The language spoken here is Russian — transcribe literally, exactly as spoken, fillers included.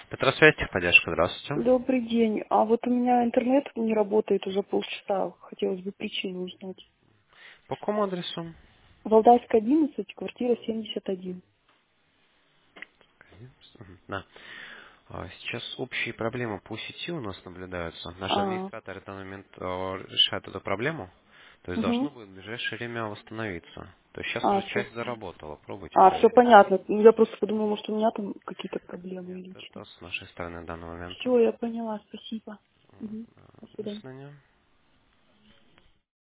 Петросвязь, техподдержка, здравствуйте. Добрый день. А вот у меня интернет не работает уже полчаса. Хотелось бы причину узнать. По какому адресу? Валдайская, одиннадцать, квартира семьдесят один. Мгм, да. А, Сейчас общие проблемы по сети у нас наблюдаются. Наши А, администраторы в данный момент э, решают эту проблему. То есть должно угу. будет в ближайшее время восстановиться. То есть сейчас А, уже все. часть заработала. Пробуйте А, все проверить. понятно. Ну, я просто подумала, может, у меня там какие-то проблемы Нет, лично. это с нашей стороны в данный момент. Все, я поняла. Спасибо. Угу. До До свидания. свидания.